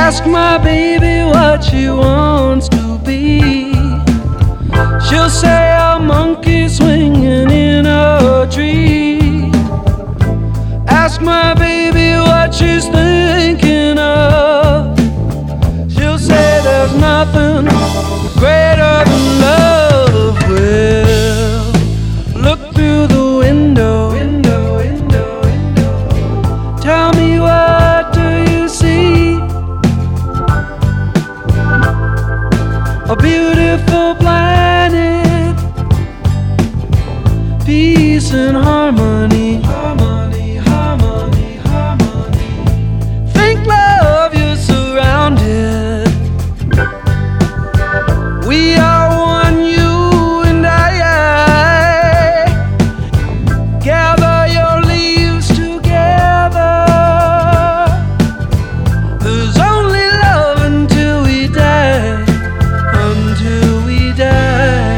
Ask my baby what she wants to be. She'll say a monkey swinging in a tree. Ask my baby what she's thinking of. She'll say there's nothing greater than love. Well, look through the window. Tell me, what do you see? A beautiful planet, peace and harmony. Harmony, harmony, harmony. Think, love, you're surrounded. We are one, you and I. Gather your leaves together. There's only love until we die. Until we die.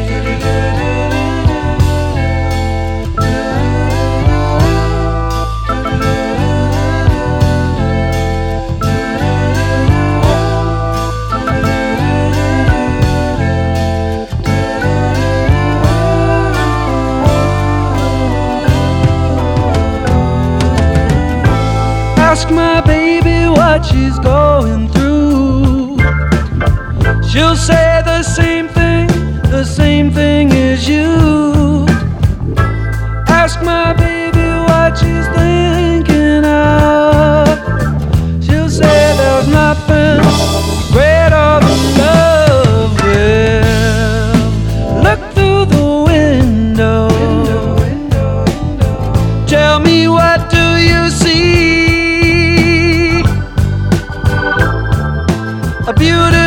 Ask my baby what she's going through. She'll say the same thing as you. Ask my baby what she's thinking of. She'll say there's nothing greater than love. Well, look through the window. Tell me, what do you see? A beautiful